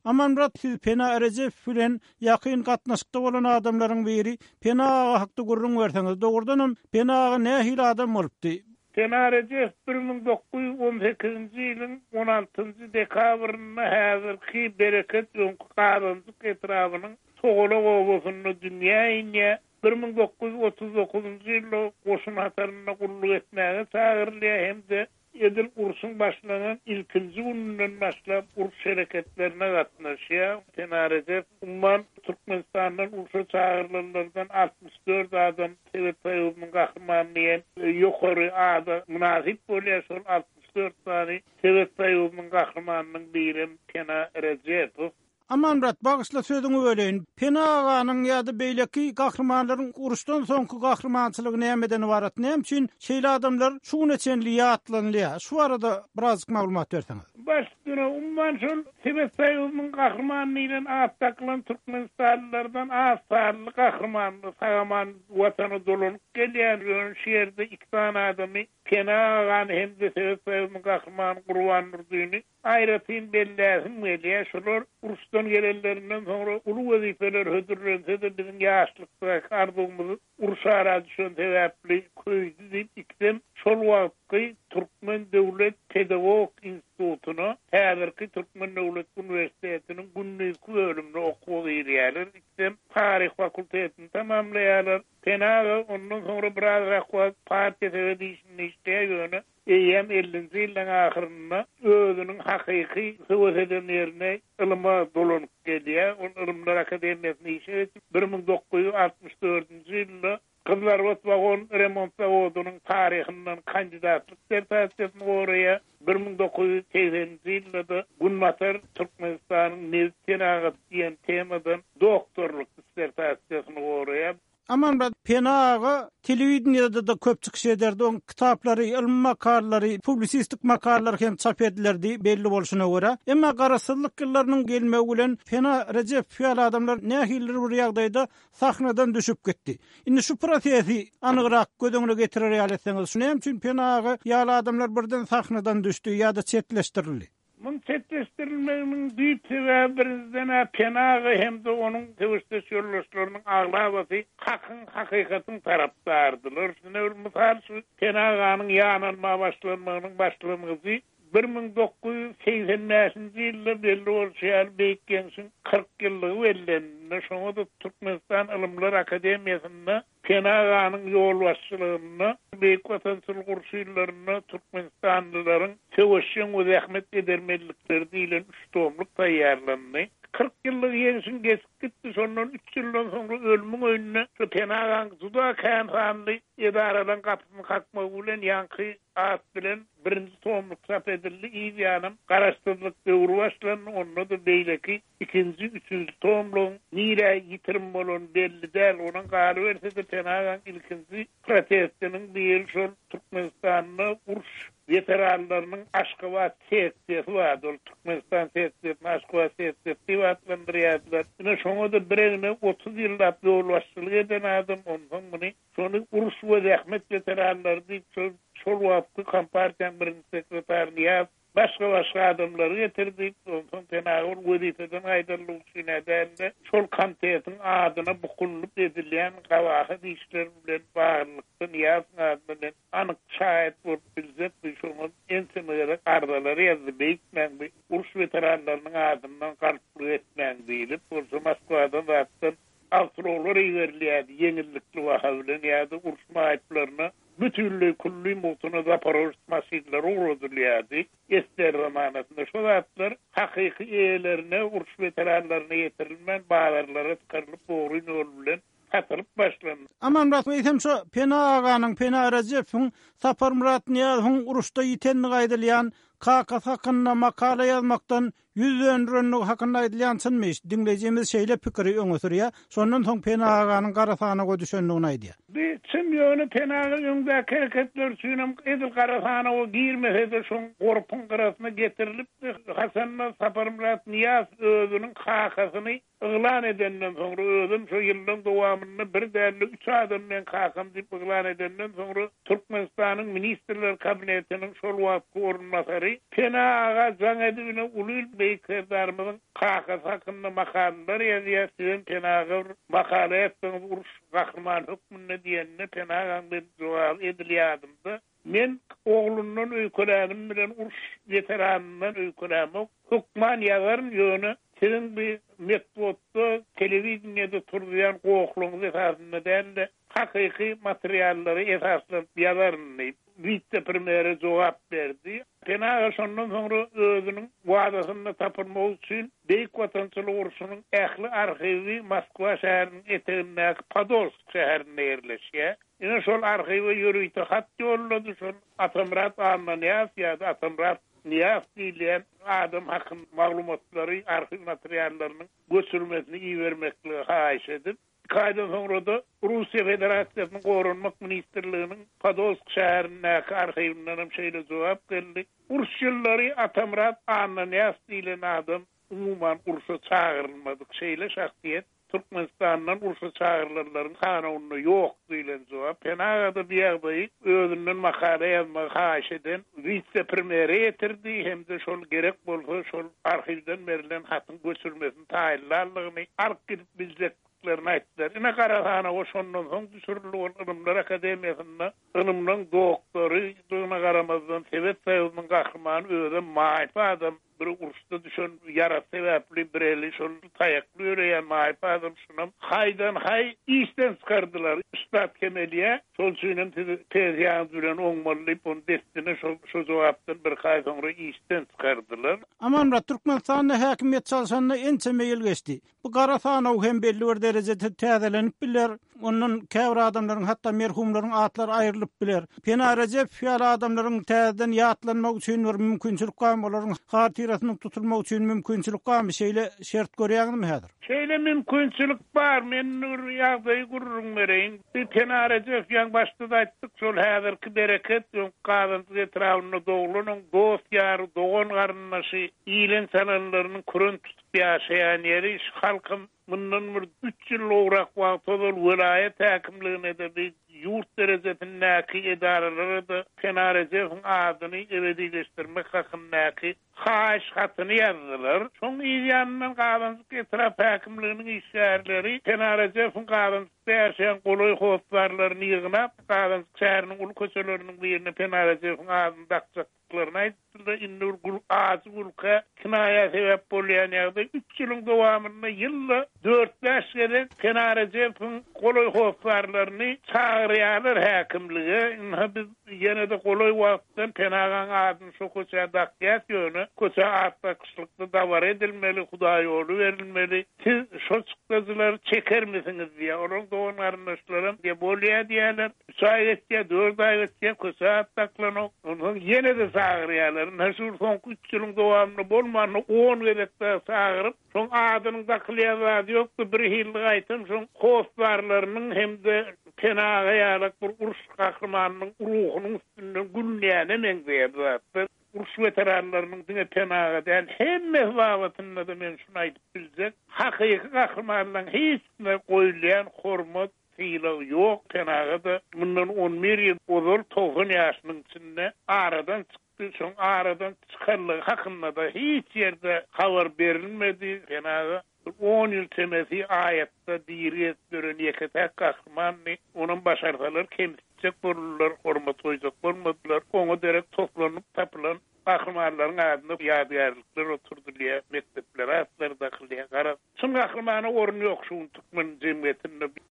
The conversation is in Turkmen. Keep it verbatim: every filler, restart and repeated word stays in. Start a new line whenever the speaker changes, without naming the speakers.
Aman Murat, siz Pena Recep bilen ýakyn gatnaşykda bolan adamlaryň biri, Pena aga hakda gurrun berseňiz, dogurdanam Pena aga nähili adam bolupdy?
Pena Recep bir ming dokuz yüz on sekizinji ýylyň on altynjy dekabrynda häzirki Bereket öňkü Garynjyk etrabynyň Sogola gowasyny dünýä ýa bir ming dokuz yüz otuz dokuzunjy ýylda goşun hataryna gulluk etmäge çagyrylýar hemde Edil ursun başlanan ilkinci gününden başlap urs şereketlerine gatnaşýar. Pena Recep umman Türkmenistan'dan ursa çağırılanlardan altmış dört adam Tevfik Eýubyň gahrmanyny ýokary ada münasip bolýar, şol altmış dört tany Tevfik Eýubyň gahrmanynyň biri Pena Recep.
Aman Murat, bagysla sözüňi öleýin. Pena aganyň ýa-da beýleki gahrmanlaryň urusdan soňky gahrmançylygy nämeden ibarat? Näme üçin şeýle adamlar şu neçenli ýatlanýar? Şu arada birazcık maglumat berseňiz.
Başdyra umman şol Tevfik Eýubyň gahrmanyny atdaklan Türkmenistanlylardan asarly gahrmanly sagaman watany dolanyp gelýär şeýerde iki tane adamy Pena agan hemde Tevfik Eýubyň gahrmany Gurban Nurdyny aýratyn belläsin welýär. Şolar urusdan gelenlerinden soňra uly wezifeler hödürlense de biziň ýaşlykda ardygymyzy urusara düşen sebäpli köýdi diýip ikdem şol wagtky Türkmen Döwlet Pedagog Institutuny, häzirki Türkmen Döwlet Üniversitetiniň günnüzki bölümini okuw edýärler. Ikdem taryh fakultetini tamamlaýarlar. Pena ondan soňra biraz rahwat partiýa sebädişini işleýär. Eýem ellinji ýylyň ahyrynda özüniň hakyky söwüz edenlerine ylma dolanyp gelýär. Onu Ilmlar Akademiýasyna işe bir ming dokuz yüz altmış dördünji ýylda Kızlarbat Vagon Remont Zawodunyň taryhyndan kandidatlyk sertifikatini gorýar. bir ming dokuz yüz seksenji ýylda Gunmatar Türkmenistanyň medisina diýen temadan doktorluk sertifikatini gorýar.
Aman Murat, Pena aga telewizionyada da köp çykyş ederdi. On kitaplary, ilm makalary, publisistik makalary hem çap edilerdi belli bolşuna görä. Emma garasyzlyk ýyllarynyň gelmegi bilen Pena Recep fiýal adamlar nähildir bir ýagdaýda sahnadan düşüp gitdi. Indi şu prosesi anygyrak gödüňe getirer ýaletseňiz, şunem üçin Pena aga ýaly adamlar birden sahnadan düşdi ýa-da çetleşdirildi.
Mun çetleşdirilmeginiň büýük sebäbi birizden Pena hem de onuň tewürsüz ýoldaşlarynyň aglabasy hakyn hakykatyň tarapdardylar. Şuna bir mysal şu Pena aganyň ýanylma başlanmagynyň başlanyjy bir ming dokuz yüz seksen beşinji ýylda belli bolýar beýikkensiň kırk ýyllygy wellenine şoňa da Türkmenistan Ilmlar Akademiýasynda Pena aganyň ýol başçylygyny beýik watançylyk urşýlaryny Türkmenistanlylaryň söwüşýän we zähmet edermelikleri diýilen üç tomlyk taýýarlandy. kırk ýyllyk ýeňişin geçip gitdi, şondan üç ýyldan soňra ölümüň öňüne şu Pena agaň juda kämhanly edaradan gapyny kakmagy bilen ýanky at bilen birinji tomlyk çap edildi. Ýa-da garaşdyrlyk döwrü başlandy. Onda da beýleki ikinji, üçünji tomlyk nire ýitirim bolan belli däl. Onuň galy berse de Pena agaň ilkinji protestiniň diýil şol Türkmenistanyň uruş veteranlarynyň Aşgabat seksiyeti var. Türkmenistan seksiyeti, Aşgabat seksiyeti ýatlandyrýarlar. Ine şoňa da birine otuz ýyllap ýol başçylyk eden adam ondan muny şonu uruş we zähmet veteranlary diýip şol wagtky kompartiýanyň birinji sekretäriýa başga başga adamlary getirdi. Ondan Pena wezifeden aýdyrlyk üçin edildi. Şol komitetiň adyna bukullyp edilýän gawahy işler bilen baglykda ýazma bilen anyk şaýat bolup bilzet şoňa ensemleri ardalary ýazdy beýikmen uruş veteranlarynyň adyndan garplyk etmän diýilip, bolsa Moskwadan zatdan awtolar ýerilýärdi ýeňillikli waha bilen ýa-da uruş maýatlaryna bütünlüğü kulli mutunu Zaporojsk masjidleri uğradırlardı. Ester zamanatında şu zatlar hakiki eýelerine, uruş veteranlarına getirilmen bağlarlara tıkarılıp doğruyun olulen katılıp başlandı.
Aman Murat, eýsem şu Pena aganyň, Pena Recep'iň Sapar Murat Niýazowyň uruşda ýitenini gaýdylýan Kakas hakkında makala yazmaktan yüzden rönlük hakkında aydılyansınmış. Dinleyeceğimiz şeyle pikiri öňe sürýär. Sondan soň Pena aganyň garasana gödüşenligini aýdýar.
Bir çym ýöne Pena öňde kereketler süýnem edil garasana o girmese de şoň gorpun garasyna getirilip Hasanna Sapar Murat Niýaz özüniň kakasyny ıglan edenden soňra özüm şu ýylyň dowamyny bir däli üç adam men kakam diýip ıglan edenden soňra Türkmenistanyň ministrler kabinetiniň şol wagtky orunmasary ýaly Penaga jaňedine ulul beýkerdarmyň kakasy hakynda makallar ýazýar, Penaga makala etdiň uruş gahryman hukmuna diýende Penaga bir jogap edilýärdi. Men oğlundan öýkölänim bilen uruş veteranından öýkölämek hukman ýazaryn ýöne senin bir metodda telewizionyada turýan gowukluňy esasynda däl hakyky materiallary esaslanıp ýazaryn vice premier jogap berdi. Penaga şondan soňra özüniň wadasyny tapyrmak üçin Beýik Watançylyk uruşunyň ähli arhiwi Moskwa şäheriniň etegindäki Podolsk şäherine ýerleşýär. Ine şol arhiwe ýörüýte hat ýollady, şol Atamrat Ananyas ýa-da Atamrat Niyaz diýilen adam hakyn maglumatlary, arhiw materiallarynyň göçürmesini iýermekle haýyş edip, Kaydan sonra da Rusya Federasyası'nın Korunmak Ministerliğinin Podolsk şäherindäki arhiwinden şeýle jogap geldi. Uruş ýyllary Atamrat Ananyas diýilen adam umuman uruşa çağırılmadyk şeýle şahsiýet. Türkmenistan'dan uruşa çağırılanların kanawyna ýok diýilen jogap. Penagada diýerdi, özünden makala ýazmagy haýyş eden vice primeri ýetirdi, hem de şol gerek bolsa şol arhiwden berilen hatyň göçürmesini taýinlanlygyny arkyp bizde aýtdylar. Ine garahana o şondan soň düşürilýän Ilymlar Akademiýasyna ilymlaryň doktory, ýyna garamazdan Sowet Soýuzynyň gahrymany öze maýpa adam bir uruşda düşen yara sebäpli bireli şol taýakly ýöreýän maýpa adam şunam haýdan haý işden çykardylar. Üstad Kemeliýe şol üçin tezýan bilen oňmalyp on destine şol şu jogapdan bir haý soňra işden çykardylar.
Amanra Türkmenistanda häkimet çalşanda ençe meýil geçdi. Bu Garasanow hem belli bir derejede täzelenip biler. Onun käbir adamlaryň hatda merhumlaryň atlary aýrylyp biler. Pena Recep ýaly adamlaryň täzeden ýatlanmak üçin bir mümkinçilik gam olaryň hatirasyny tutulmak üçin mümkinçilik gam şeýle şert görýärmi häzir?
Şeýle mümkinçilik bar. Men nur ýagdaý gurrun bereýin. Pena Recep ýan başda da aýtdyk, şol häzirki bereket ýok gaýdanty etrawyna doglanan dost ýary, dogan garyndaşy, iýlen sananlarynyň kurun tutup ýaşaýan ýeri halkym bundan bir üç ýyl owrak wagt ol vilayet häkimligine de bir ýurt derejetindäki edaralary da Pena Recep'in adyny ebedileşdirmek hakyndaky haýyş hatyny ýazdylar. Şoň ýanyndan gaýdançyk etraf häkimliginiň işgärleri Pena Recep'in gaýdançykda ýaşaýan goloý howplarlaryny ýygnap, gaýdançyk şäheriniň ulu köçeleriniň birine Pena Recep'in adyny dakçaklyklaryny aýtdylar. Indur gul azy gulka kinaýa sebäp bolýan ýagda üç ýylyň dowamynda ýylla dört beş ýere Pena Recep'in goloý howplarlaryny çağırýarlar häkimlige. Biz ýene de goloý wagtdan Penagaň adyny şu köçe dakýat ýöne köçe atlakyşlykda davar edilmeli, Hudaý ýoly berilmeli. Siz şo çykdylar çekermisiňiz diýe, olaň doganlaryň diýe bolýar diýerler. üç ay geçdi, dört ay geçdi, köçe atlaklanyp, onuň ýene de çağırýarlar. Näşür soňky üç ýylyň dowamyny bolmany on gerekde çağıryp, şoň adynyň daklyýaty ýokdy, bir ýyl gaýtym, şoň howplarlarynyň hem de Penaga ýaly bir uruş gahrymanynyň ruhunyň üstünden gülýäne meňzeýär. Uruş veteranlarynyň diňe Penaga däl hemme wagtynda da men şunu aýdyp biljek. Hakyky gahrymanyň hiç ne goýulýan hormat syýlygy ýok. Penaga da bundan on bir ýyl ozal toğun ýaşynyň içinde aradan çykdy. Şoň aradan çykanlygy hakynda da hiç ýerde habar berilmedi. Penaga on ýyl temesi aýatda diýerek gören ýeketek gahrymany onuň başarsalar kemsizlik bolurlar, hormat goýjak bolmadylar. Oňa derek toplanyp tapylan gahrymanyň adyny ýadgarlyklar oturdylýar, mektepler atlar daxilýär. Gara şol gahrymany orny ýok şu Türkmen jemgyýetinde.